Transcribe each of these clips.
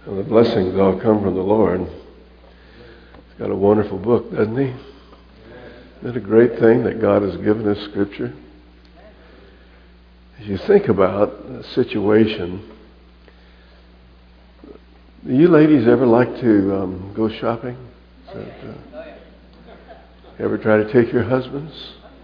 And the blessings all come from the Lord. He's got a wonderful book, doesn't he? Isn't it a great thing that God has given us Scripture? As you think about the situation, do you ladies ever like to go shopping? Ever try to take your husbands?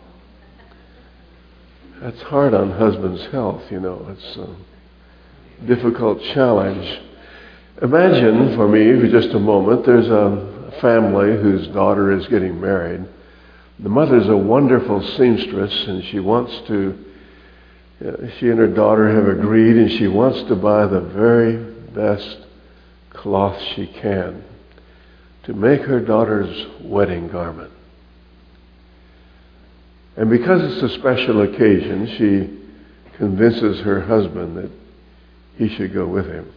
That's hard on husbands' health, you know. It's a difficult challenge. Imagine for me, for just a moment, there's a family whose daughter is getting married. The mother's a wonderful seamstress, and she and her daughter have agreed, and she wants to buy the very best cloth she can to make her daughter's wedding garment. And because it's a special occasion, she convinces her husband that he should go with him.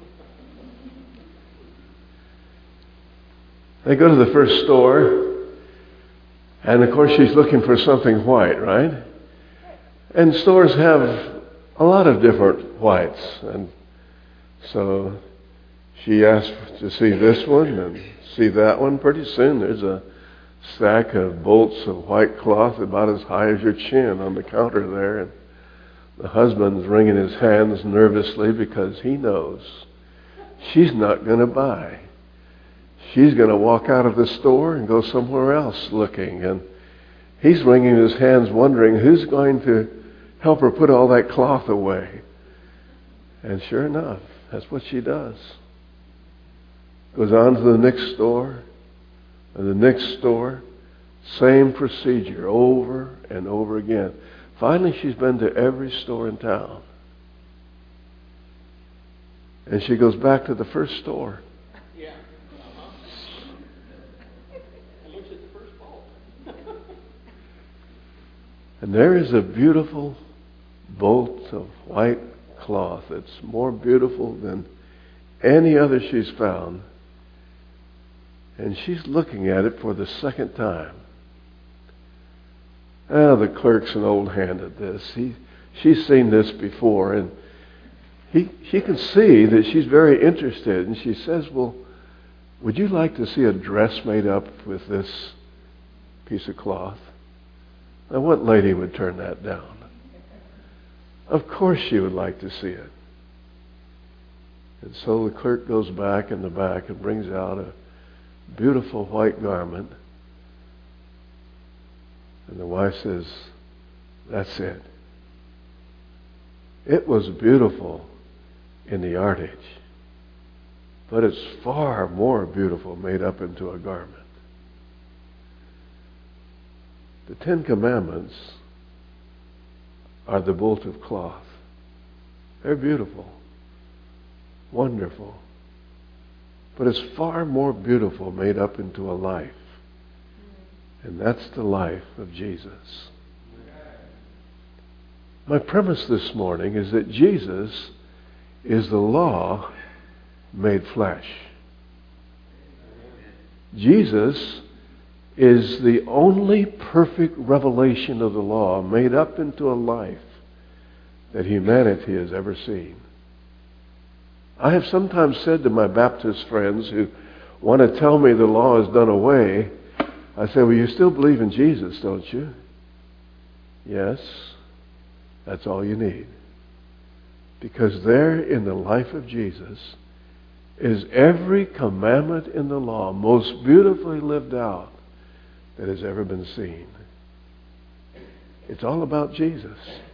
They go to the first store, and of course she's looking for something white, right? And stores have a lot of different whites, and so she asked to see this one and see that one. Pretty soon there's a stack of bolts of white cloth about as high as your chin on the counter there, and the husband's wringing his hands nervously because he knows she's not going to buy. She's going to walk out of the store and go somewhere else looking. And he's wringing his hands wondering who's going to help her put all that cloth away. And sure enough, that's what she does. Goes on to the next store and the next store. Same procedure over and over again. Finally, she's been to every store in town. And she goes back to the first store. And there is a beautiful bolt of white cloth that's more beautiful than any other she's found. And she's looking at it for the second time. The clerk's an old hand at this. She's seen this before, and she can see that she's very interested. And she says, well, would you like to see a dress made up with this piece of cloth? Now, what lady would turn that down? Of course she would like to see it. And so the clerk goes back in the back and brings out a beautiful white garment. And the wife says, that's it. It was beautiful in the yardage, but it's far more beautiful made up into a garment. The Ten Commandments are the bolt of cloth. They're beautiful, wonderful, but it's far more beautiful made up into a life. And that's the life of Jesus. My premise this morning is that Jesus is the law made flesh. Jesus is the only perfect revelation of the law made up into a life that humanity has ever seen. I have sometimes said to my Baptist friends who want to tell me the law is done away, I say, well, you still believe in Jesus, don't you? Yes, that's all you need. Because there in the life of Jesus is every commandment in the law most beautifully lived out that has ever been seen. It's all about Jesus.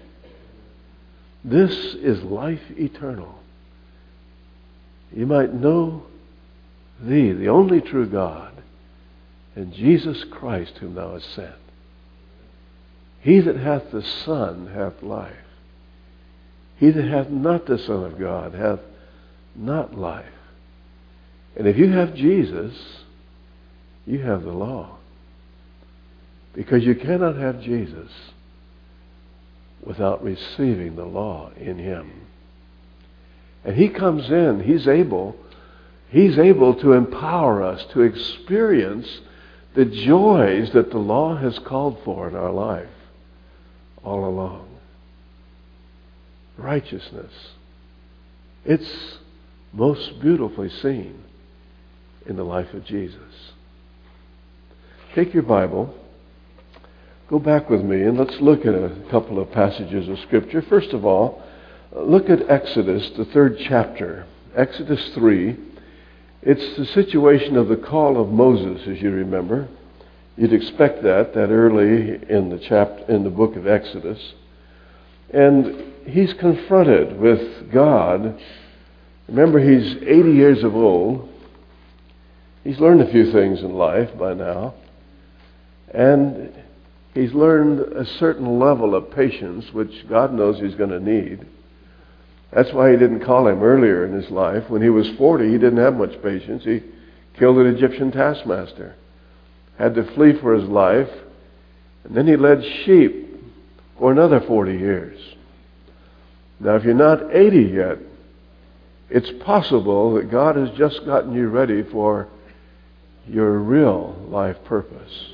This is life eternal. You might know Thee, the only true God, and Jesus Christ whom Thou hast sent. He that hath the Son hath life. He that hath not the Son of God hath not life. And if you have Jesus, you have the law. Because you cannot have Jesus without receiving the law in Him. And He comes in, He's able to empower us to experience the joys that the law has called for in our life all along. Righteousness. It's most beautifully seen in the life of Jesus. Take your Bible, go back with me, and let's look at a couple of passages of Scripture. First of all, look at Exodus, the 3rd chapter. Exodus 3. It's the situation of the call of Moses, as you remember. You'd expect that early in the book of Exodus. And he's confronted with God. Remember, he's 80 years of old. He's learned a few things in life by now. And he's learned a certain level of patience, which God knows he's going to need. That's why he didn't call him earlier in his life. When he was 40, he didn't have much patience. He killed an Egyptian taskmaster, had to flee for his life, and then he led sheep for another 40 years. Now, if you're not 80 yet, it's possible that God has just gotten you ready for your real life purpose.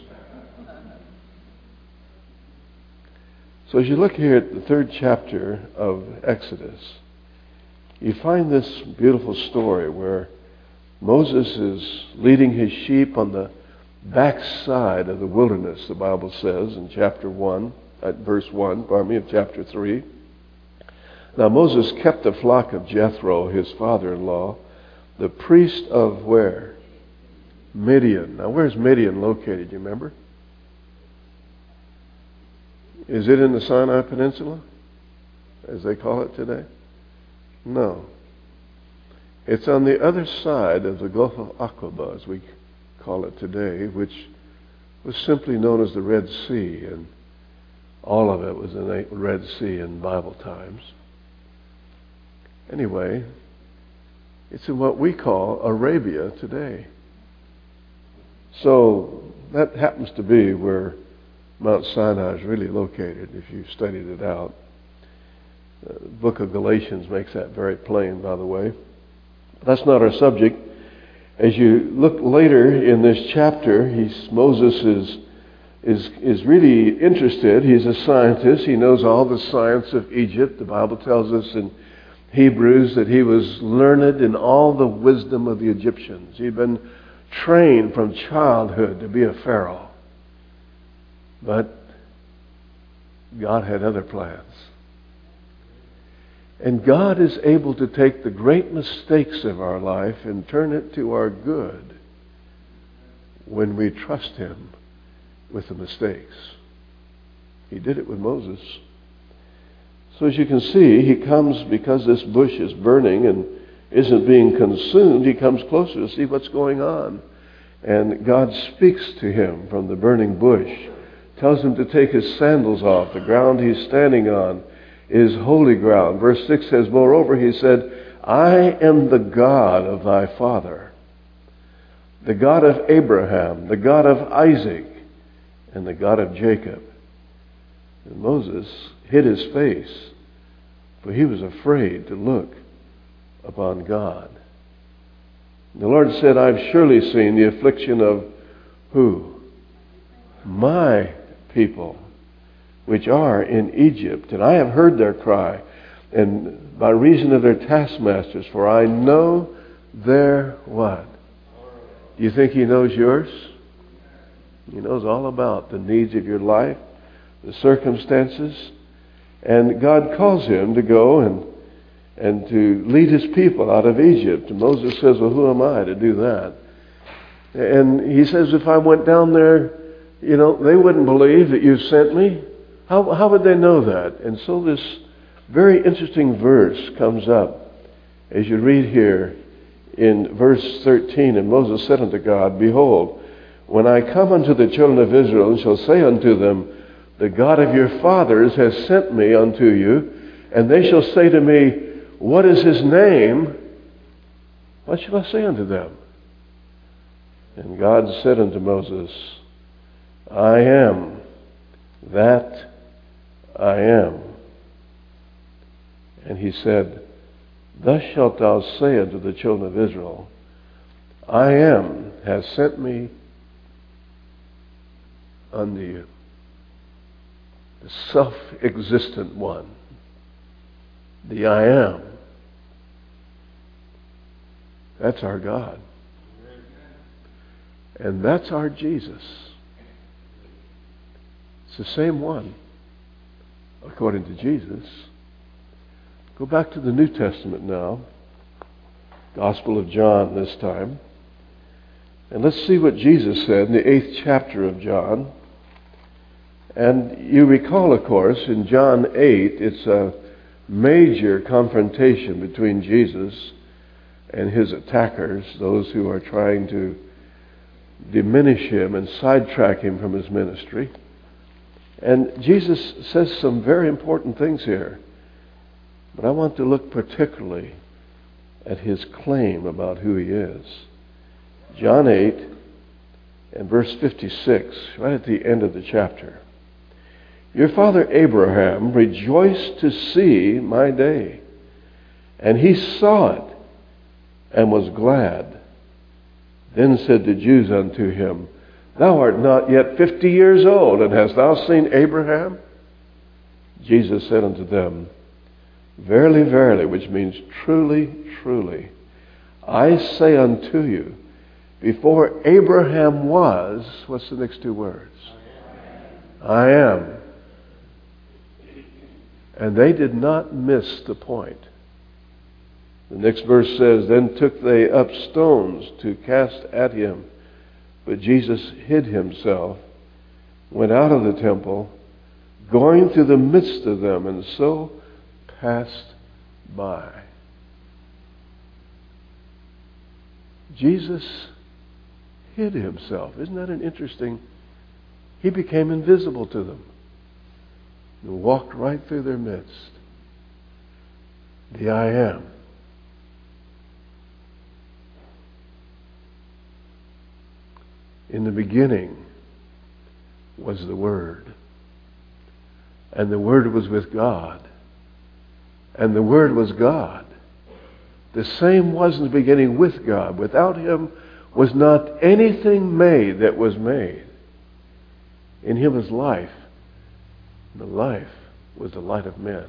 So as you look here at the 3rd chapter of Exodus, you find this beautiful story where Moses is leading his sheep on the backside of the wilderness, the Bible says in verse 1 of chapter 3. Now Moses kept the flock of Jethro, his father-in-law, the priest of where? Midian. Now where's Midian located, you remember? Is it in the Sinai Peninsula, as they call it today? No. It's on the other side of the Gulf of Aqaba, as we call it today, which was simply known as the Red Sea, and all of it was in the Red Sea in Bible times. Anyway, it's in what we call Arabia today. So that happens to be where Mount Sinai is really located, if you've studied it out. The book of Galatians makes that very plain, by the way. That's not our subject. As you look later in this chapter, Moses is really interested. He's a scientist. He knows all the science of Egypt. The Bible tells us in Hebrews that he was learned in all the wisdom of the Egyptians. He'd been trained from childhood to be a pharaoh. But God had other plans. And God is able to take the great mistakes of our life and turn it to our good when we trust Him with the mistakes. He did it with Moses. So as you can see, he comes because this bush is burning and isn't being consumed. He comes closer to see what's going on. And God speaks to him from the burning bush, tells him to take his sandals off. The ground he's standing on is holy ground. Verse 6 says, moreover, he said, I am the God of thy father, the God of Abraham, the God of Isaac, and the God of Jacob. And Moses hid his face, for he was afraid to look upon God. The Lord said, I've surely seen the affliction of who? My people, which are in Egypt. And I have heard their cry, and by reason of their taskmasters, for I know their what? Do you think He knows yours? He knows all about the needs of your life, the circumstances. And God calls him to go and to lead his people out of Egypt. And Moses says, well, who am I to do that? And he says, if I went down there, they wouldn't believe that you sent me. How would they know that? And so this very interesting verse comes up as you read here in verse 13. And Moses said unto God, behold, when I come unto the children of Israel and shall say unto them, the God of your fathers has sent me unto you, and they shall say to me, what is his name? What shall I say unto them? And God said unto Moses, I am that I am. And he said, thus shalt thou say unto the children of Israel, I am has sent me unto you. The self-existent one, the I am. That's our God. And that's our Jesus. It's the same one, according to Jesus. Go back to the New Testament now. Gospel of John this time. And let's see what Jesus said in the 8th chapter of John. And you recall, of course, in John 8, it's a major confrontation between Jesus and his attackers, those who are trying to diminish him and sidetrack him from his ministry. And Jesus says some very important things here. But I want to look particularly at his claim about who he is. John 8 and verse 56, right at the end of the chapter. Your father Abraham rejoiced to see my day, and he saw it and was glad. Then said the Jews unto him, Thou art not yet 50 years old, and hast thou seen Abraham? Jesus said unto them, Verily, verily, which means truly, truly, I say unto you, before Abraham was, what's the next two words? I am. And they did not miss the point. The next verse says, Then took they up stones to cast at him. But Jesus hid himself, went out of the temple, going through the midst of them, and so passed by. Jesus hid himself. Isn't that an interesting? He became invisible to them and walked right through their midst. The I am. In the beginning was the Word, and the Word was with God, and the Word was God. The same was in the beginning with God. Without him was not anything made that was made. In him was life. The life was the light of men.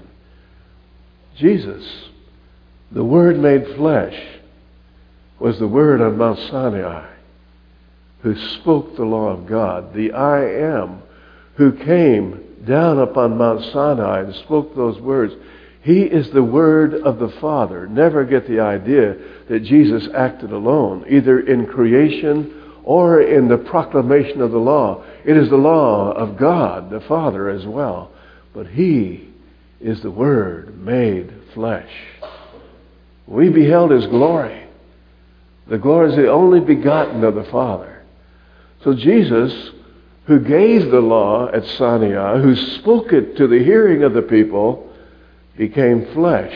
Jesus, the Word made flesh, was the Word on Mount Sinai, who spoke the law of God. The I am, who came down upon Mount Sinai and spoke those words. He is the Word of the Father. Never get the idea that Jesus acted alone, either in creation or in the proclamation of the law. It is the law of God, the Father, as well. But He is the Word made flesh. We beheld His glory. The glory is the only begotten of the Father. So Jesus, who gave the law at Sinai, who spoke it to the hearing of the people, became flesh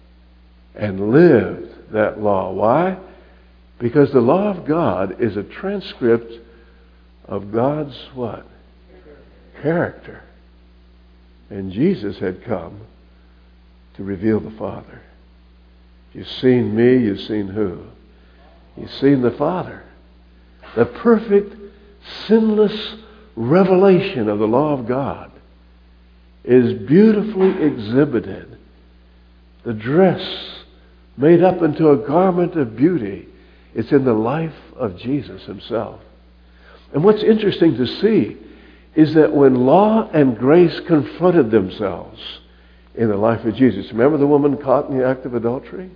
and lived that law. Why? Because the law of God is a transcript of God's what? Character. And Jesus had come to reveal the Father. You've seen me, you've seen who? You've seen the Father. The perfect, sinless revelation of the law of God is beautifully exhibited. The dress made up into a garment of beauty. It's in the life of Jesus himself. And what's interesting to see is that when law and grace confronted themselves in the life of Jesus. Remember the woman caught in the act of adultery?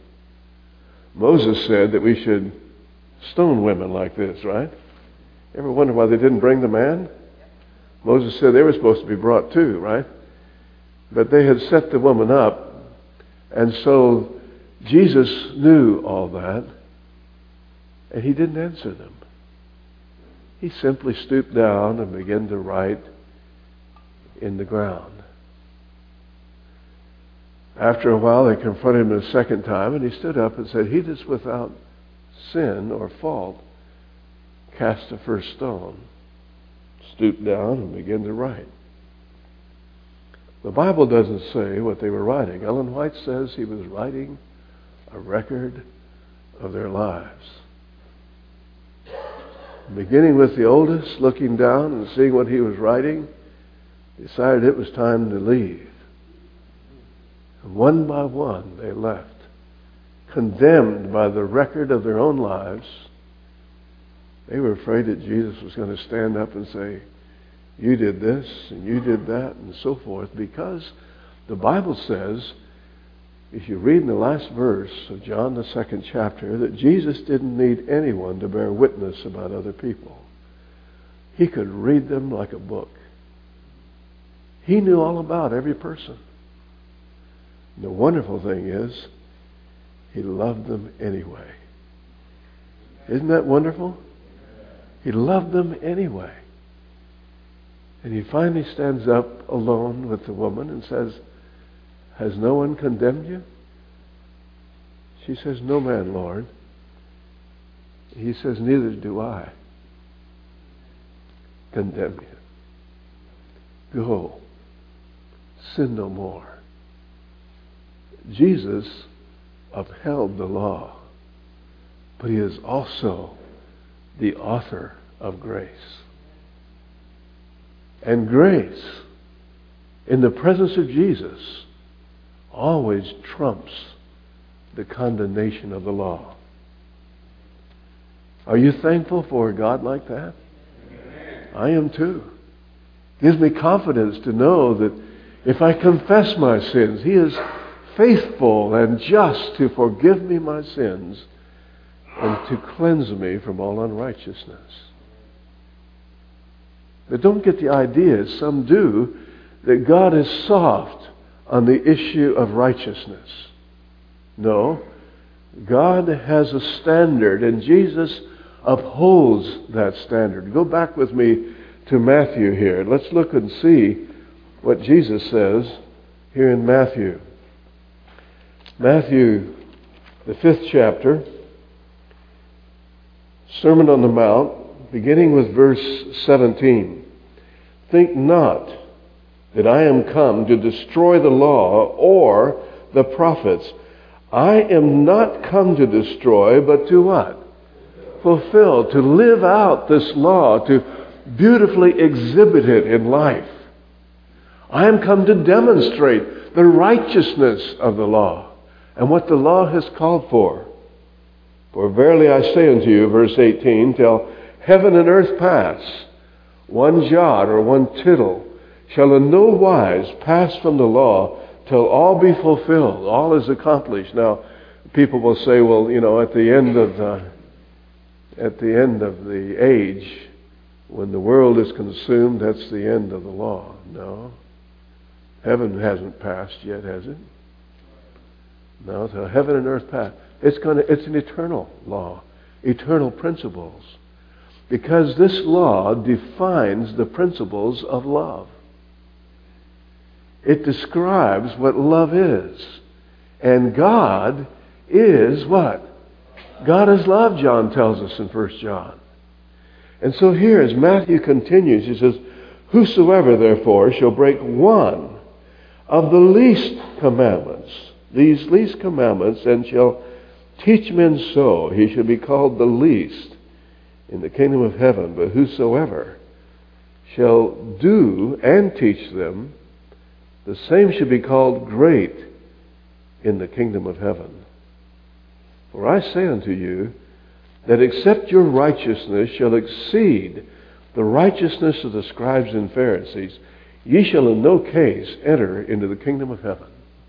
Moses said that we should stone women like this, right? Ever wonder why they didn't bring the man? Moses said they were supposed to be brought too, right? But they had set the woman up, and so Jesus knew all that, and he didn't answer them. He simply stooped down and began to write in the ground. After a while, they confronted him a second time, and he stood up and said, He that's without sin or fault, cast the first stone. Stooped down and began to write. The Bible doesn't say what they were writing. Ellen White says he was writing a record of their lives. Beginning with the oldest, looking down and seeing what he was writing, decided it was time to leave. And one by one, they left, condemned by the record of their own lives, they were afraid that Jesus was going to stand up and say, you did this and you did that and so forth, because the Bible says, if you read in the last verse of John, the 2nd chapter, that Jesus didn't need anyone to bear witness about other people. He could read them like a book. He knew all about every person. And the wonderful thing is, He loved them anyway. Isn't that wonderful? He loved them anyway. And He finally stands up alone with the woman and says, has no one condemned you? She says, no man, Lord. He says, neither do I condemn you. Go. Sin no more. Jesus upheld the law, but He is also the author of grace. And grace, in the presence of Jesus, always trumps the condemnation of the law. Are you thankful for a God like that? Amen. I am too. It gives me confidence to know that if I confess my sins, He is faithful and just to forgive me my sins and to cleanse me from all unrighteousness. But don't get the idea, as some do, that God is soft on the issue of righteousness. No. God has a standard, and Jesus upholds that standard. Go back with me to Matthew here. Let's look and see what Jesus says here in Matthew. Matthew, the 5th chapter, Sermon on the Mount, beginning with verse 17. Think not that I am come to destroy the law or the prophets. I am not come to destroy, but to what? Fulfill, to live out this law, to beautifully exhibit it in life. I am come to demonstrate the righteousness of the law and what the law has called for. For verily I say unto you, verse 18, till heaven and earth pass, one jot or one tittle shall in no wise pass from the law till all be fulfilled, all is accomplished. Now, people will say, well, at the end of the age, when the world is consumed, that's the end of the law. No. Heaven hasn't passed yet, has it? No, till heaven and earth pass. It's an eternal law, eternal principles. Because this law defines the principles of love. It describes what love is. And God is what? God is love, John tells us in 1 John. And so here, as Matthew continues, he says, whosoever therefore shall break one of the least commandments, these least commandments, and shall teach men so, he shall be called the least in the kingdom of heaven. But whosoever shall do and teach them, the same shall be called great in the kingdom of heaven. For I say unto you, that except your righteousness shall exceed the righteousness of the scribes and Pharisees, ye shall in no case enter into the kingdom of heaven.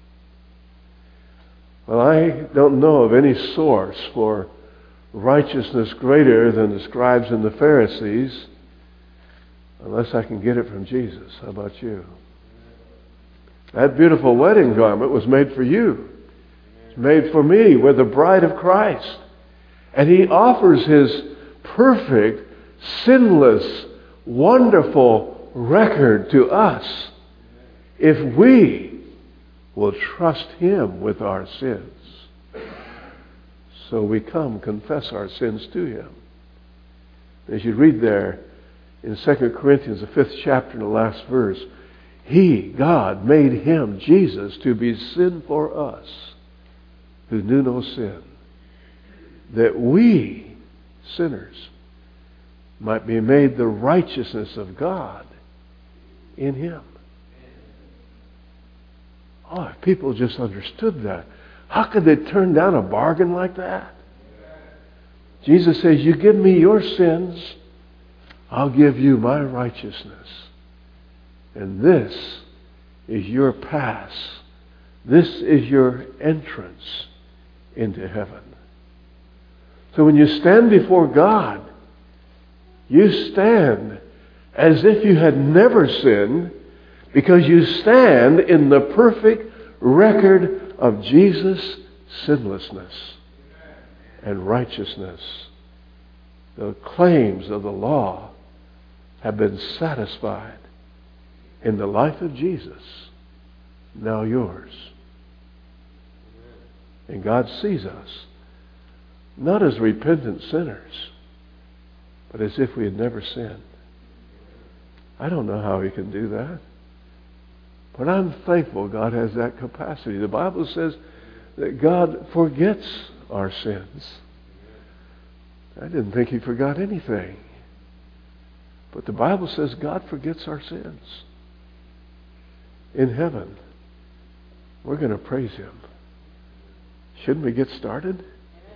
Well, I don't know of any source for righteousness greater than the scribes and the Pharisees, unless I can get it from Jesus. How about you? That beautiful wedding garment was made for you. It's made for me. We're the bride of Christ. And He offers His perfect, sinless, wonderful record to us if we will trust Him with our sins. So we come confess our sins to Him. As you read there in 2 Corinthians, the 5th chapter, in the last verse, He, God, made Him, Jesus, to be sin for us who knew no sin, that we, sinners, might be made the righteousness of God in Him. Oh, if people just understood that, How could they turn down a bargain like that? Jesus says, you give me your sins, I'll give you my righteousness. And this is your pass. This is your entrance into heaven. So when you stand before God, you stand as if you had never sinned, because you stand in the perfect record of Jesus' sinlessness and righteousness. The claims of the law have been satisfied in the life of Jesus, now yours. And God sees us not as repentant sinners, but as if we had never sinned. I don't know how He can do that, but I'm thankful God has that capacity. The Bible says that God forgets our sins. I didn't think He forgot anything. But the Bible says God forgets our sins. In heaven, we're going to praise Him. Shouldn't we get started?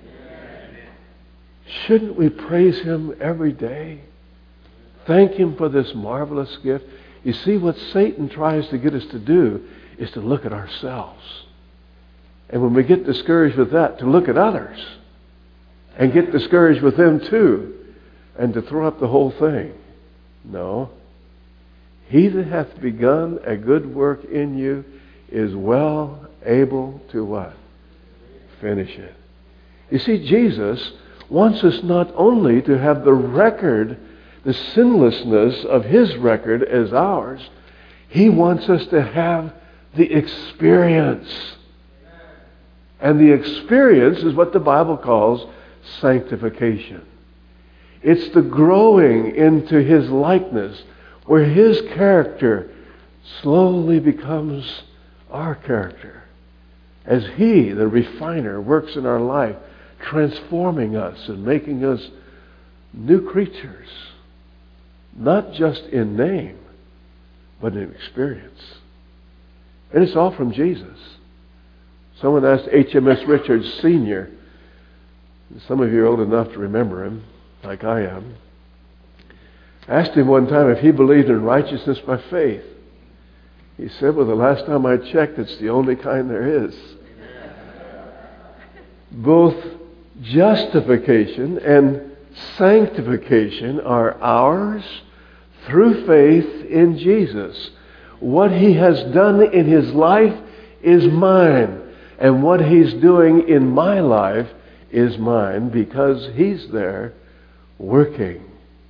Shouldn't we praise Him every day? Thank Him for this marvelous gift. You see, what Satan tries to get us to do is to look at ourselves. And when we get discouraged with that, to look at others and get discouraged with them too, and to throw up the whole thing. No. He that hath begun a good work in you is well able to what? Finish it. You see, Jesus wants us not only to have the record, the sinlessness of His record as ours, He wants us to have the experience. And the experience is what the Bible calls sanctification. It's the growing into His likeness, where His character slowly becomes our character. As He, the refiner, works in our life, transforming us and making us new creatures. Not just in name, but in experience. And it's all from Jesus. Someone asked HMS Richards Sr., some of you are old enough to remember him, like I am, asked him one time if he believed in righteousness by faith. He said, well, the last time I checked, it's the only kind there is. Both justification and sanctification are ours through faith in Jesus. What He has done in His life is mine. And what He's doing in my life is mine, because He's there working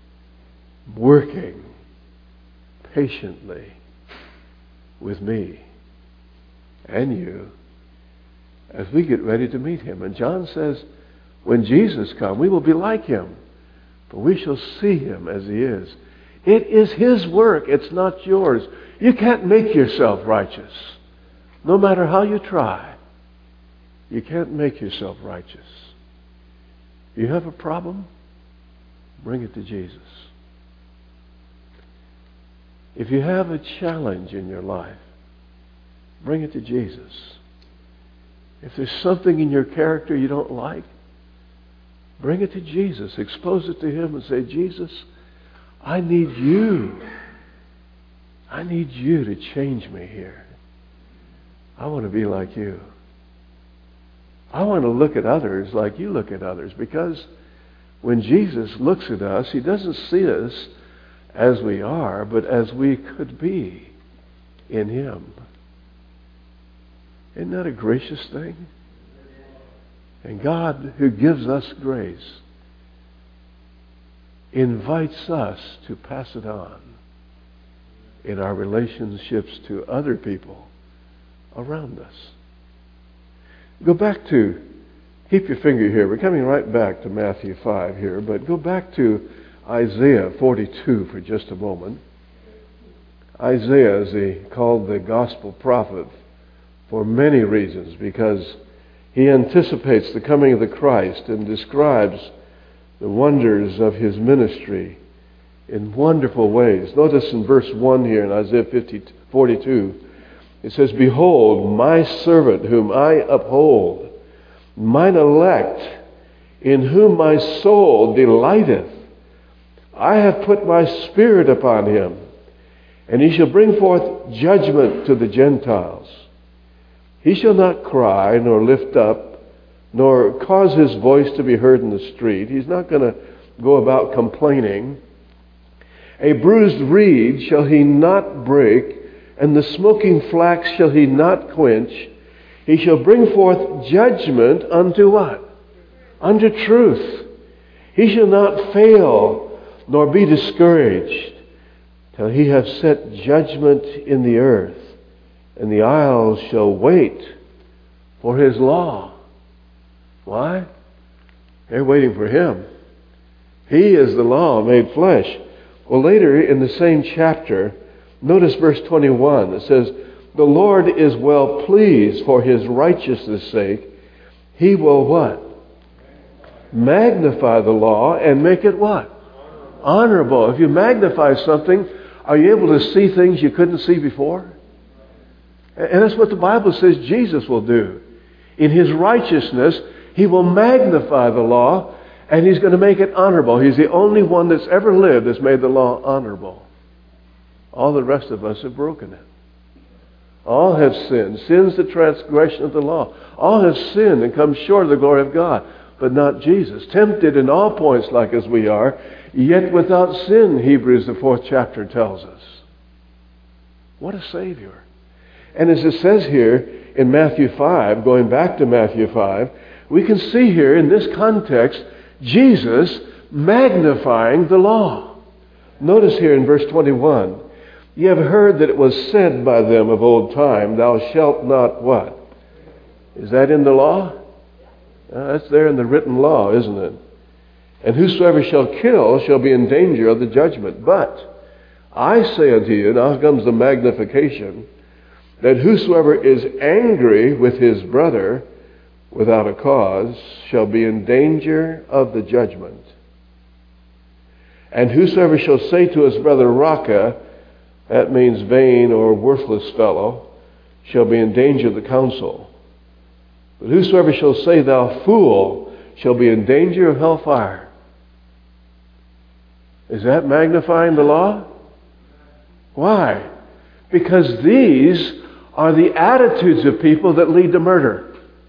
patiently with me and you as we get ready to meet Him. And John says, when Jesus comes, we will be like Him, for we shall see Him as He is. It is His work. It's not yours. You can't make yourself righteous. No matter how you try, you can't make yourself righteous. You have a problem? Bring it to Jesus. If you have a challenge in your life, bring it to Jesus. If there's something in your character you don't like, bring it to Jesus. Expose it to Him and say, Jesus, I need you. I need you to change me here. I want to be like you. I want to look at others like you look at others, because when Jesus looks at us, He doesn't see us as we are, but as we could be in Him. Isn't that a gracious thing? And God, who gives us grace, invites us to pass it on in our relationships to other people around us. Go back to, keep your finger here, we're coming right back to Matthew 5 here, but go back to Isaiah 42 for just a moment. Isaiah is called the gospel prophet for many reasons, because he anticipates the coming of the Christ and describes the wonders of His ministry in wonderful ways. Notice in verse 1 here in Isaiah 42, It says, "Behold, my servant whom I uphold, mine elect, in whom my soul delighteth. I have put my Spirit upon him, and he shall bring forth judgment to the Gentiles. He shall not cry, nor lift up, nor cause his voice to be heard in the street." He's not going to go about complaining. "A bruised reed shall he not break, and the smoking flax shall he not quench. He shall bring forth judgment unto" what? "Unto truth. He shall not fail, nor be discouraged, till he have set judgment in the earth, and the isles shall wait for his law." Why? They're waiting for him. He is the law made flesh. Well, later in the same chapter, notice verse 21. It says, "The Lord is well pleased for his righteousness' sake. He will" what? "Magnify the law and make it" what? "Honorable." If you magnify something, are you able to see things you couldn't see before? And that's what the Bible says Jesus will do. In his righteousness, he will magnify the law, and he's going to make it honorable. He's the only one that's ever lived that's made the law honorable. All the rest of us have broken it. All have sinned. Sin's the transgression of the law. All have sinned and come short of the glory of God. But not Jesus. Tempted in all points like as we are, yet without sin, Hebrews the 4th chapter tells us. What a Savior. And as it says here in Matthew 5, going back to Matthew 5, we can see here in this context, Jesus magnifying the law. Notice here in verse 21, "Ye have heard that it was said by them of old time, Thou shalt not" what? Is that in the law? That's there in the written law, isn't it? "And whosoever shall kill shall be in danger of the judgment. But I say unto you," now comes the magnification, "that whosoever is angry with his brother without a cause shall be in danger of the judgment. And whosoever shall say to his brother, Raca," that means vain or worthless fellow, "shall be in danger of the council. But whosoever shall say, Thou fool, shall be in danger of hellfire." Is that magnifying the law? Why? Because these are the attitudes of people that lead to murder.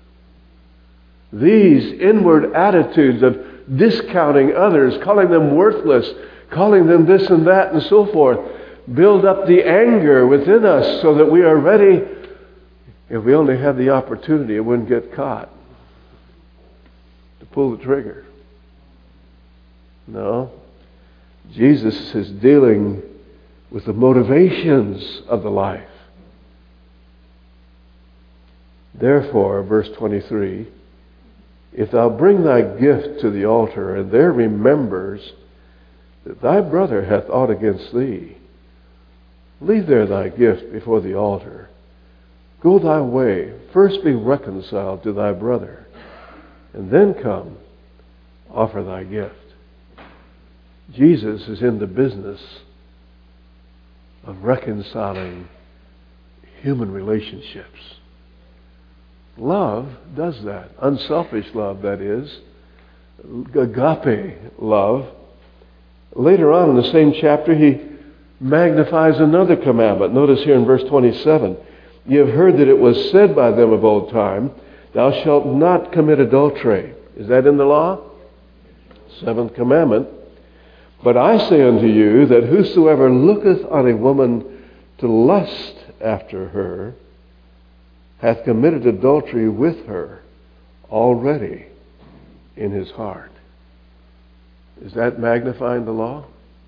These inward attitudes of discounting others, calling them worthless, calling them this and that and so forth, build up the anger within us so that we are ready. If we only had the opportunity, it wouldn't get caught, to pull the trigger. No. Jesus is dealing with the motivations of the life. "Therefore," verse 23, "if thou bring thy gift to the altar, and there remembers that thy brother hath aught against thee, leave there thy gift before the altar. Go thy way, first be reconciled to thy brother, and then come, offer thy gift." Jesus is in the business of reconciling human relationships. Love does that. Unselfish love, that is. Agape love. Later on in the same chapter, he magnifies another commandment. Notice here in verse 27, "Ye have heard that it was said by them of old time, Thou shalt not commit adultery." Is that in the law? 7th commandment. "But I say unto you that whosoever looketh on a woman to lust after her hath committed adultery with her already in his heart." Is that magnifying the law?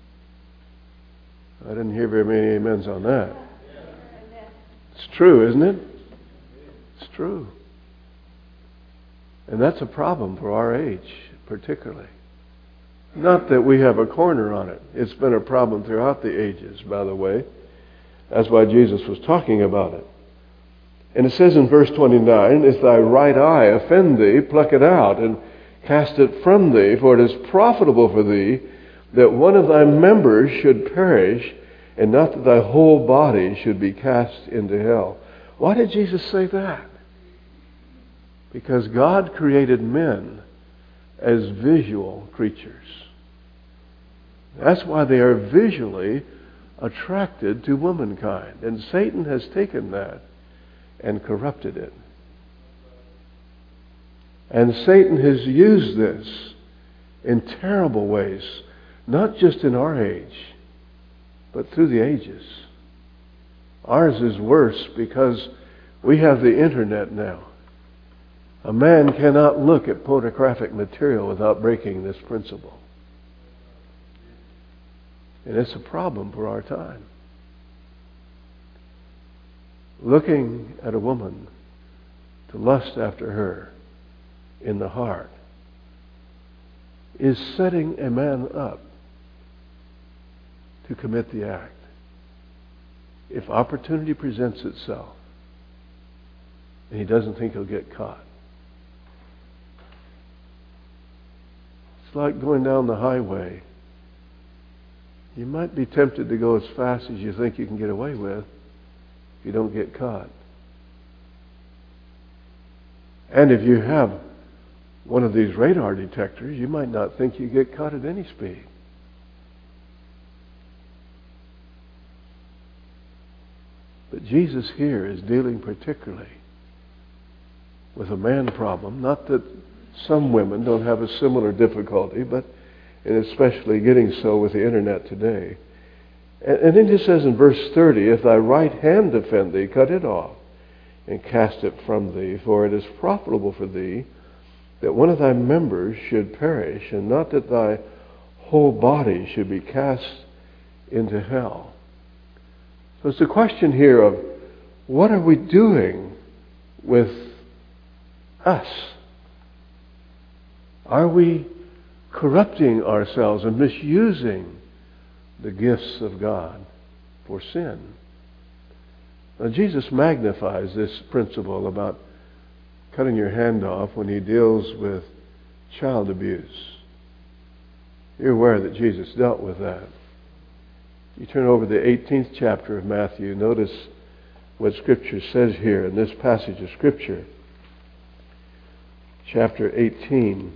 I didn't hear very many amens on that. It's true, isn't it? It's true. And that's a problem for our age, particularly. Not that we have a corner on it. It's been a problem throughout the ages, by the way. That's why Jesus was talking about it. And it says in verse 29, "If thy right eye offend thee, pluck it out, and cast it from thee, for it is profitable for thee that one of thy members should perish, and not that thy whole body should be cast into hell." Why did Jesus say that? Because God created men as visual creatures. That's why they are visually attracted to womankind. And Satan has taken that and corrupted it. And Satan has used this in terrible ways, not just in our age, but through the ages. Ours is worse because we have the internet now. A man cannot look at pornographic material without breaking this principle. And it's a problem for our time. Looking at a woman to lust after her in the heart is setting a man up to commit the act. If opportunity presents itself and he doesn't think he'll get caught. It's like going down the highway. You might be tempted to go as fast as you think you can get away with if you don't get caught. And if you have one of these radar detectors, you might not think you get caught at any speed. But Jesus here is dealing particularly with a man problem. Not that some women don't have a similar difficulty, but and especially getting so with the internet today. And then he says in verse 30, if thy right hand offend thee, cut it off and cast it from thee, for it is profitable for thee that one of thy members should perish, and not that thy whole body should be cast into hell. So it's a question here of what are we doing with us? Are we corrupting ourselves and misusing the gifts of God for sin? Now, Jesus magnifies this principle about cutting your hand off when he deals with child abuse. You're aware that Jesus dealt with that. You turn over the 18th chapter of Matthew, notice what Scripture says here in this passage of Scripture. Chapter 18.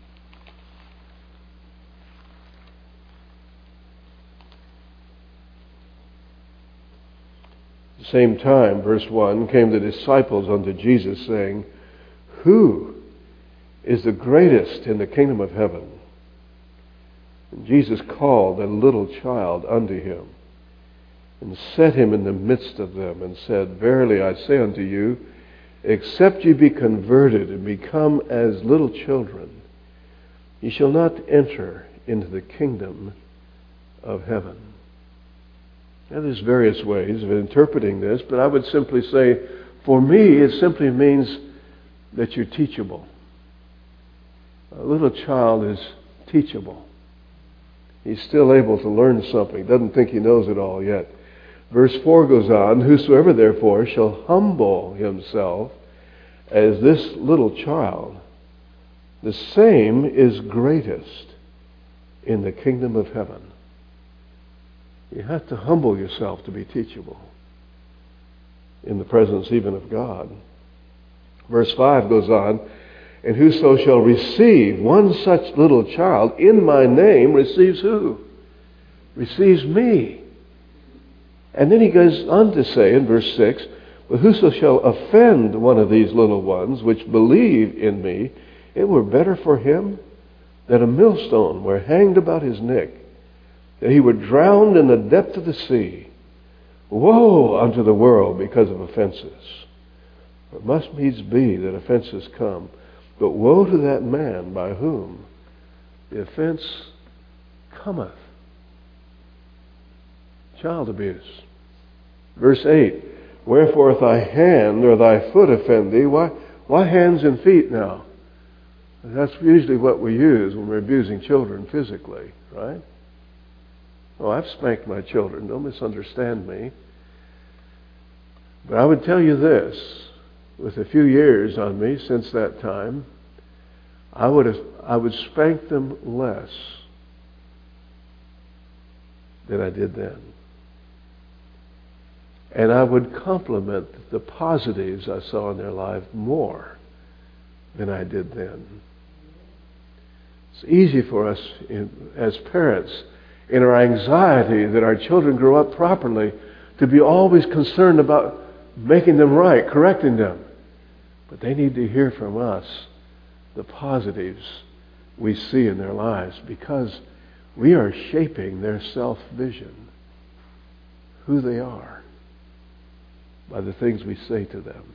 At the same time, verse 1, came the disciples unto Jesus, saying, who is the greatest in the kingdom of heaven? And Jesus called a little child unto him, and set him in the midst of them, and said, verily I say unto you, except ye be converted and become as little children, ye shall not enter into the kingdom of heaven. Now, there's various ways of interpreting this, but I would simply say, for me, it simply means that you're teachable. A little child is teachable. He's still able to learn something. Doesn't think he knows it all yet. Verse 4 goes on, whosoever therefore shall humble himself as this little child, the same is greatest in the kingdom of heaven. You have to humble yourself to be teachable in the presence even of God. Verse 5 goes on, and whoso shall receive one such little child in my name receives who? Receives me. And then he goes on to say in verse 6, but whoso shall offend one of these little ones which believe in me, it were better for him that a millstone were hanged about his neck, that he were drowned in the depth of the sea. Woe unto the world because of offenses. It must needs be that offenses come. But woe to that man by whom the offense cometh. Child abuse. Verse 8, wherefore if thy hand or thy foot offend thee, why hands and feet now? That's usually what we use when we're abusing children physically, right? Oh, I've spanked my children. Don't misunderstand me. But I would tell you this, with a few years on me since that time, I would spank them less than I did then. And I would compliment the positives I saw in their life more than I did then. It's easy for us as parents, in our anxiety that our children grow up properly, to be always concerned about making them right, correcting them. But they need to hear from us the positives we see in their lives, because we are shaping their self-vision, who they are, by the things we say to them.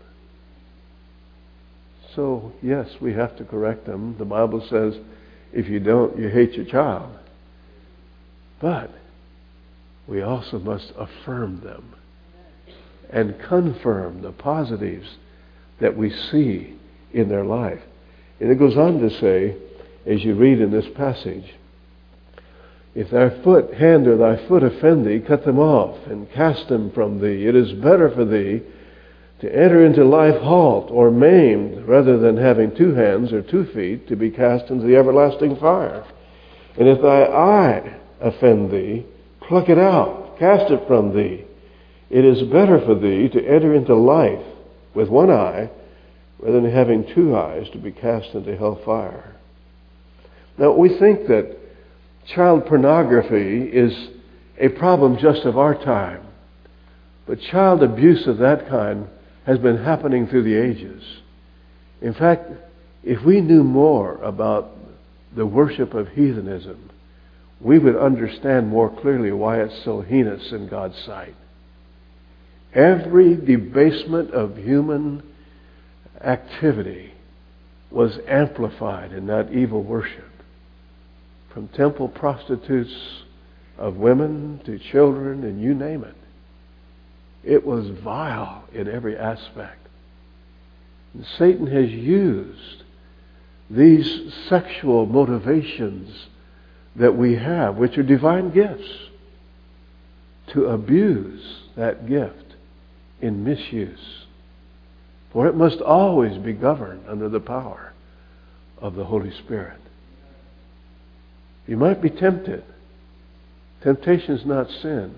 So, yes, we have to correct them. The Bible says, if you don't, you hate your child. But we also must affirm them and confirm the positives that we see in their life. And it goes on to say, as you read in this passage, if thy hand or thy foot offend thee, cut them off and cast them from thee. It is better for thee to enter into life halt or maimed, rather than having 2 hands or 2 feet to be cast into the everlasting fire. And if thy eye offend thee, pluck it out, cast it from thee. It is better for thee to enter into life with 1 eye, rather than having 2 eyes to be cast into hellfire. Now, we think that child pornography is a problem just of our time. But child abuse of that kind has been happening through the ages. In fact, if we knew more about the worship of heathenism, we would understand more clearly why it's so heinous in God's sight. Every debasement of human activity was amplified in that evil worship. From temple prostitutes of women to children, and you name it. It was vile in every aspect. And Satan has used these sexual motivations that we have, which are divine gifts, to abuse that gift in misuse. For it must always be governed under the power of the Holy Spirit. You might be tempted. Temptation is not sin.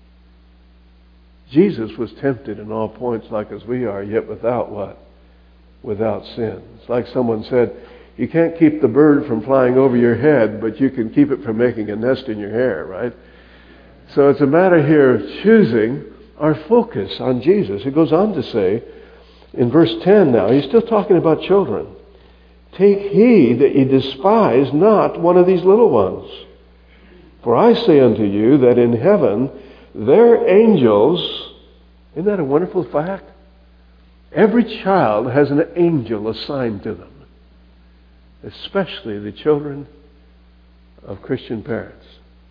Jesus was tempted in all points like as we are, yet without what? Without sin. It's like someone said, you can't keep the bird from flying over your head, but you can keep it from making a nest in your hair, right? So it's a matter here of choosing our focus on Jesus. It goes on to say, in verse 10 now, he's still talking about children. Take heed that ye despise not one of these little ones. For I say unto you that in heaven their angels, isn't that a wonderful fact? Every child has an angel assigned to them, especially the children of Christian parents.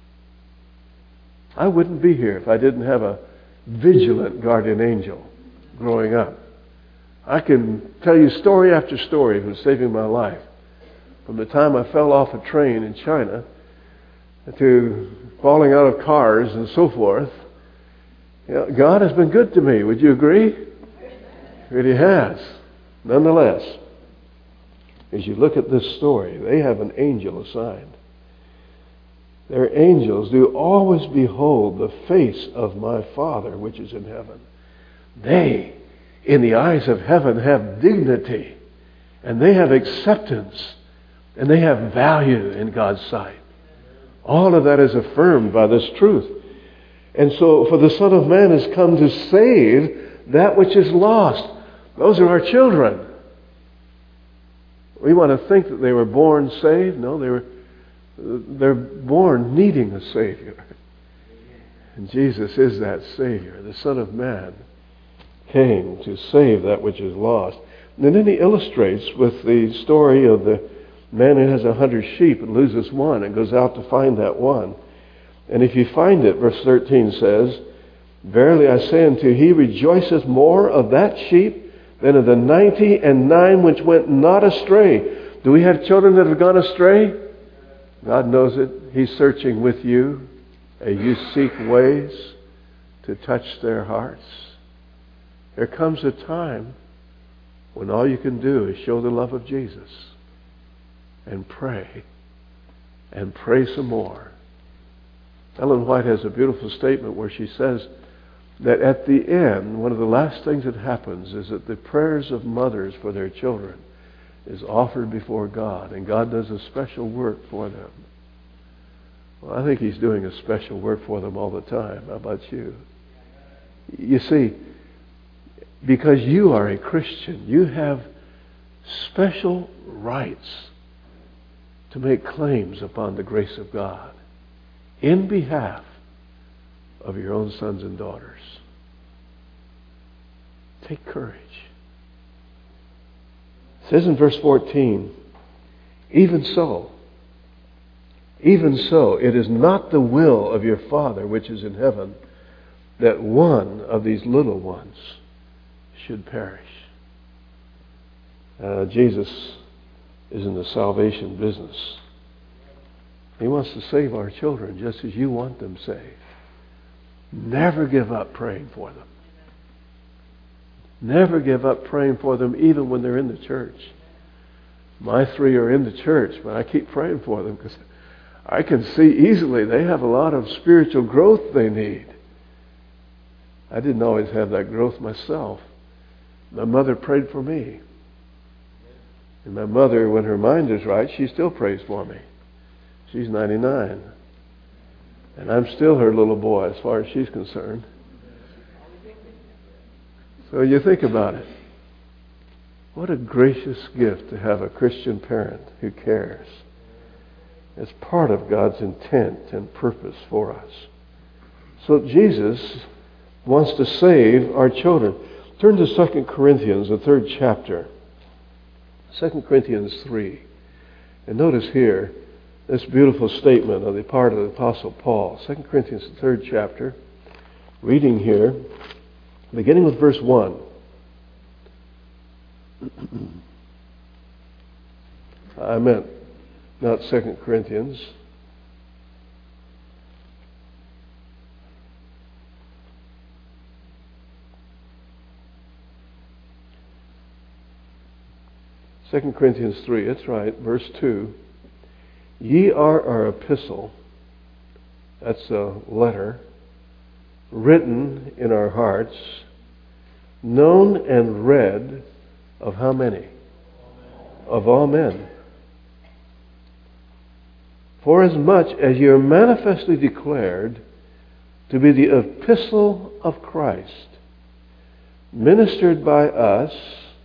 I wouldn't be here if I didn't have a vigilant guardian angel growing up. I can tell you story after story of saving my life. From the time I fell off a train in China to falling out of cars and so forth. You know, God has been good to me. Would you agree? He really has. Nonetheless, as you look at this story, they have an angel assigned. Their angels do always behold the face of my Father which is in heaven. They, in the eyes of heaven, have dignity, and they have acceptance, and they have value in God's sight. All of that is affirmed by this truth. And so, for the Son of Man has come to save that which is lost. Those are our children. We want to think that they were born saved. No, they're born needing a Savior. And Jesus is that Savior. The Son of Man came to save that which is lost. And then he illustrates with the story of the man who has 100 sheep and loses one and goes out to find that one. And if you find it, verse 13 says, Verily I say unto you, he rejoiceth more of that sheep than of the 99 which went not astray. Do we have children that have gone astray? God knows it. He's searching with you, and you seek ways to touch their hearts. There comes a time when all you can do is show the love of Jesus and pray some more. Ellen White has a beautiful statement where she says, that at the end, one of the last things that happens is that the prayers of mothers for their children is offered before God, and God does a special work for them. Well, I think He's doing a special work for them all the time. How about you? You see, because you are a Christian, you have special rights to make claims upon the grace of God in behalf of your own sons and daughters. Take courage. It says in verse 14, even so, it is not the will of your Father which is in heaven that one of these little ones should perish. Jesus is in the salvation business. He wants to save our children just as you want them saved. Never give up praying for them. Never give up praying for them even when they're in the church. My 3 are in the church, but I keep praying for them because I can see easily they have a lot of spiritual growth they need. I didn't always have that growth myself. My mother prayed for me. And my mother, when her mind is right, she still prays for me. She's 99. And I'm still her little boy as far as she's concerned. So you think about it. What a gracious gift to have a Christian parent who cares. It's part of God's intent and purpose for us. So Jesus wants to save our children. Turn to 2 Corinthians, the 3rd chapter. 2 Corinthians 3. And notice here this beautiful statement on the part of the Apostle Paul. 2 Corinthians, the 3rd chapter. Reading here, beginning with verse 1. I meant not 2 Corinthians. Second Corinthians 3, that's right, verse 2. Ye are our epistle, that's a letter, written in our hearts, known and read of how many? Of all men. For as much as ye are manifestly declared to be the epistle of Christ, ministered by us,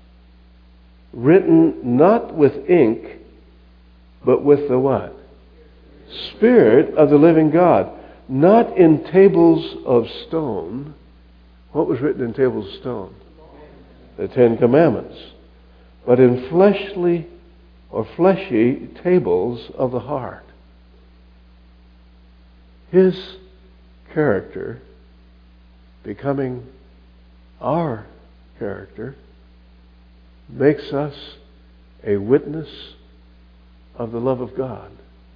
written not with ink, but with the what? Spirit of the living God. Not in tables of stone. What was written in tables of stone? The 10 Commandments. But in fleshly or fleshy tables of the heart. His character becoming our character makes us a witness of the love of God.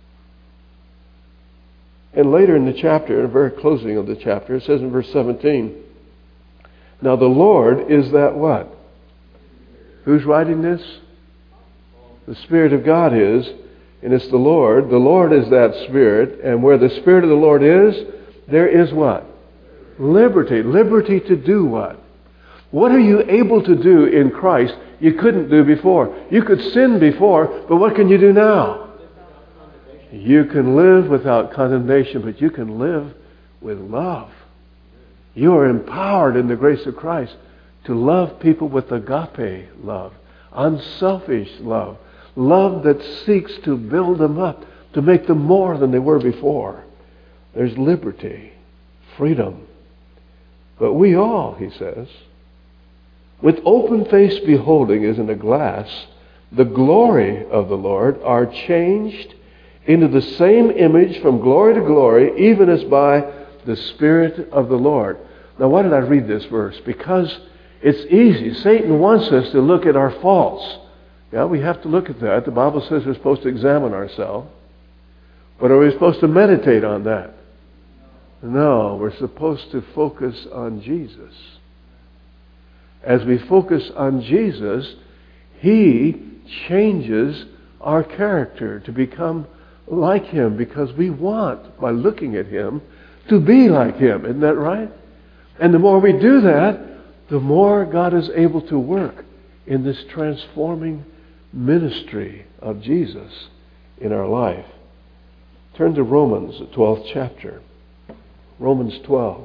And later in the chapter, the very closing of the chapter, it says in verse 17, now the Lord is that what? Who's writing this? The Spirit of God is, and it's the Lord. The Lord is that Spirit, and where the Spirit of the Lord is, there is what? Liberty. Liberty to do what? What are you able to do in Christ you couldn't do before? You could sin before, but what can you do now? You can live without condemnation, but you can live with love. You are empowered in the grace of Christ to love people with agape love, unselfish love, love that seeks to build them up, to make them more than they were before. There's liberty, freedom. But we all, he says, with open face beholding as in a glass the glory of the Lord, are changed into the same image from glory to glory, even as by the Spirit of the Lord. Now, why did I read this verse? Because it's easy. Satan wants us to look at our faults. Yeah, we have to look at that. The Bible says we're supposed to examine ourselves. But are we supposed to meditate on that? No, we're supposed to focus on Jesus. As we focus on Jesus, He changes our character to become like Him, because we want, by looking at Him, to be like Him. Isn't that right? And the more we do that, the more God is able to work in this transforming ministry of Jesus in our life. Turn to Romans, the 12th chapter. Romans 12.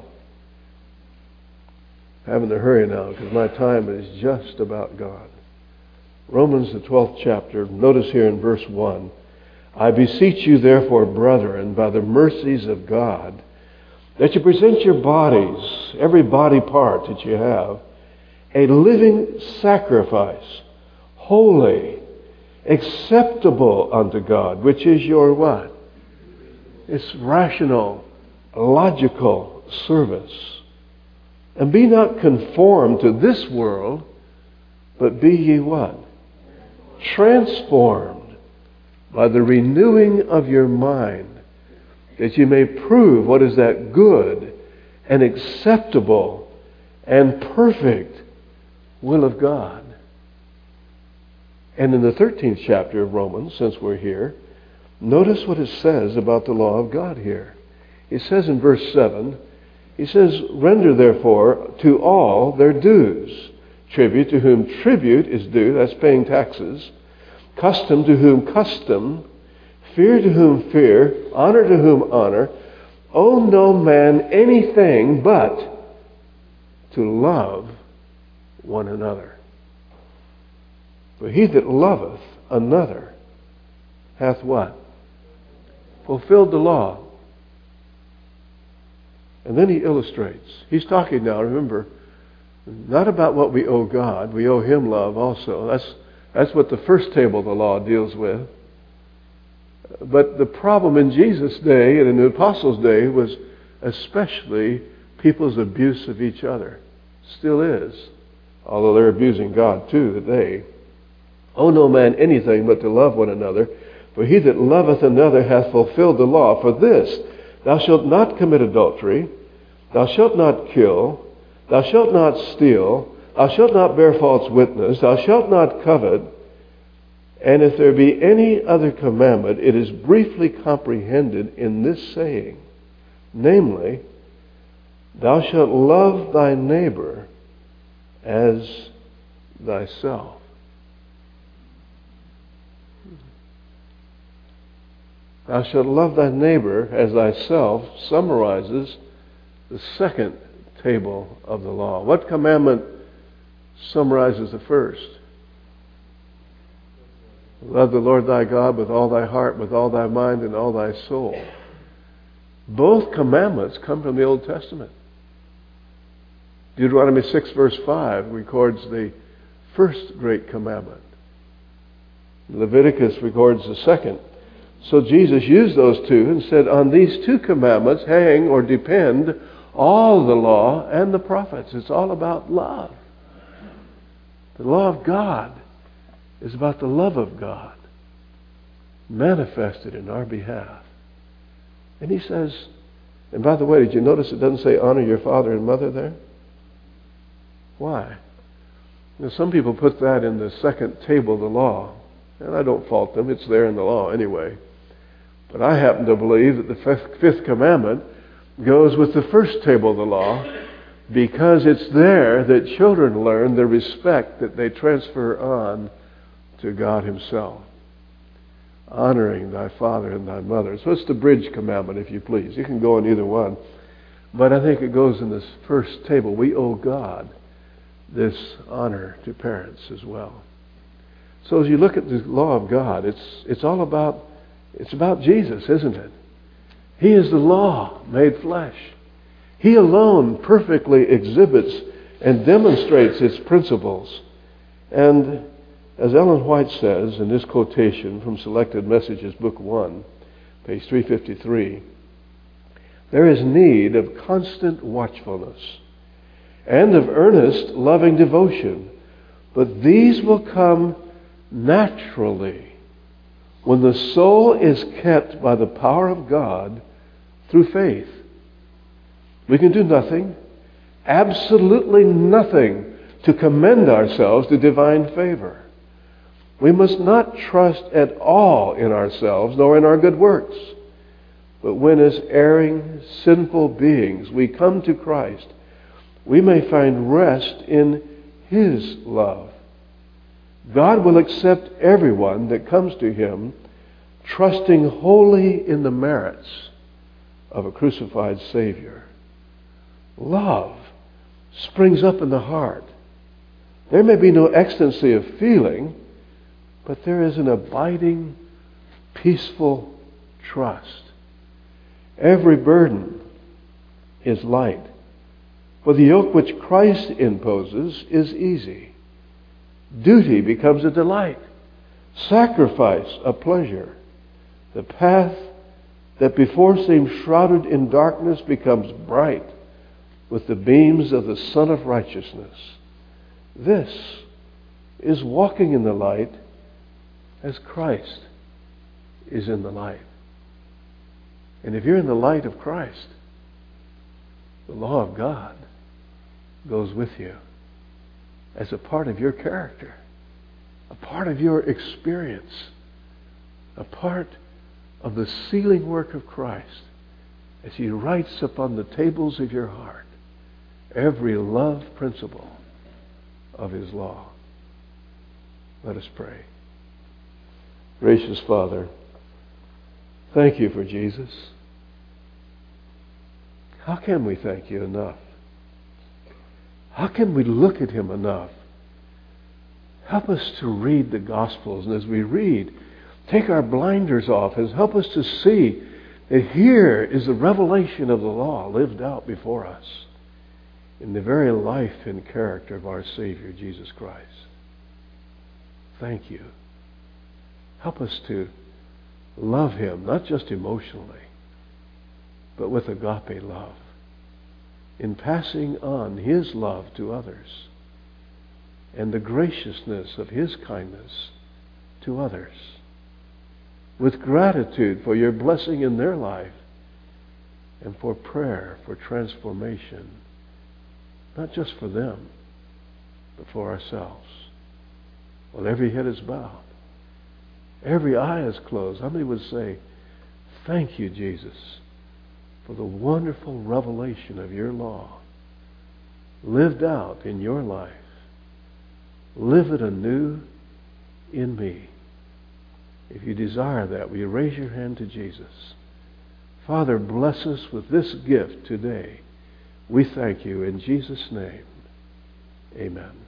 I'm having to hurry now because my time is just about gone. Romans, the 12th chapter. Notice here in verse 1. I beseech you therefore, brethren, by the mercies of God, that you present your bodies, every body part that you have, a living sacrifice, holy, acceptable unto God, which is your what? It's rational, logical service. And be not conformed to this world, but be ye what? Transformed by the renewing of your mind, that you may prove what is that good and acceptable and perfect will of God. And in the 13th chapter of Romans, since we're here, notice what it says about the law of God here. It says in verse 7, he says, render therefore to all their dues. Tribute to whom tribute is due, that's paying taxes. Custom to whom custom. Fear to whom fear. Honor to whom honor. Owe no man anything but to love one another. For he that loveth another hath what? Fulfilled the law. And then he illustrates. He's talking now, remember, not about what we owe God. We owe Him love also. That's what the first table of the law deals with. But the problem in Jesus' day and in the apostles' day was especially people's abuse of each other. Still is. Although they're abusing God too today. Owe no man anything but to love one another. For he that loveth another hath fulfilled the law. For this, thou shalt not commit adultery. Thou shalt not kill. Thou shalt not steal. Thou shalt not bear false witness. Thou shalt not covet. And if there be any other commandment, it is briefly comprehended in this saying, namely, thou shalt love thy neighbor as thyself. Thou shalt love thy neighbor as thyself summarizes the second table of the law. What commandment summarizes the first? Love the Lord thy God with all thy heart, with all thy mind, and all thy soul. Both commandments come from the Old Testament. Deuteronomy 6 verse 5 records the first great commandment. Leviticus records the second. So Jesus used those two and said, on these two commandments hang or depend all the law and the prophets. It's all about love. The law of God is about the love of God manifested in our behalf. And he says, and by the way, did you notice it doesn't say honor your father and mother there? Why? Now, some people put that in the second table of the law, and I don't fault them. It's there in the law anyway. But I happen to believe that the fifth commandment goes with the first table of the law because it's there that children learn the respect that they transfer on to God Himself. Honoring thy father and thy mother. So it's the bridge commandment, if you please. You can go on either one. But I think it goes in this first table. We owe God this honor to parents as well. So as you look at the law of God, it's about Jesus, isn't it? He is the law made flesh. He alone perfectly exhibits and demonstrates its principles. And as Ellen White says in this quotation from Selected Messages, Book 1, page 353, there is need of constant watchfulness and of earnest, loving devotion, but these will come naturally when the soul is kept by the power of God through faith. We can do nothing, absolutely nothing, to commend ourselves to divine favor. We must not trust at all in ourselves, nor in our good works. But when as erring, sinful beings we come to Christ, we may find rest in His love. God will accept everyone that comes to Him, trusting wholly in the merits of a crucified Savior. Love springs up in the heart. There may be no ecstasy of feeling, but there is an abiding, peaceful trust. Every burden is light, for the yoke which Christ imposes is easy. Duty becomes a delight, sacrifice a pleasure. The path that before seemed shrouded in darkness becomes bright with the beams of the Sun of Righteousness. This is walking in the light as Christ is in the light. And if you're in the light of Christ, the law of God goes with you as a part of your character, a part of your experience, a part of the sealing work of Christ as He writes upon the tables of your heart every love principle of His law. Let us pray. Gracious Father, thank You for Jesus. How can we thank You enough? How can we look at Him enough? Help us to read the Gospels, and as we read, take our blinders off and help us to see that here is the revelation of the law lived out before us in the very life and character of our Savior, Jesus Christ. Thank You. Help us to love Him, not just emotionally, but with agape love, in passing on His love to others and the graciousness of His kindness to others, with gratitude for Your blessing in their life and for prayer for transformation, not just for them, but for ourselves. While every head is bowed, every eye is closed, how many would say, thank You, Jesus, for the wonderful revelation of Your law lived out in Your life. Live it anew in me. If you desire that, will you raise your hand to Jesus? Father, bless us with this gift today. We thank You in Jesus' name. Amen.